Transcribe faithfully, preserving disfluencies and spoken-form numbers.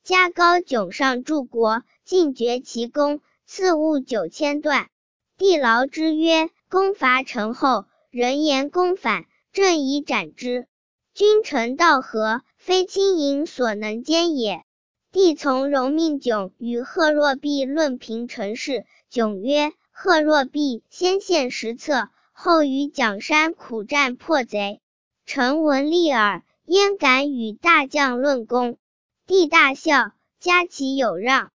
加高囧上柱国，尽绝其功，赐物九千段。帝劳之曰：公伐陈后，人言公反，朕以斩之。君臣道合，非轻盈所能兼也。帝从容命囧与贺若弼论平陈事。囧曰：贺若弼先献实策，后于蒋山苦战破贼，臣闻利耳，焉敢与大将论功？帝大笑，加其有让。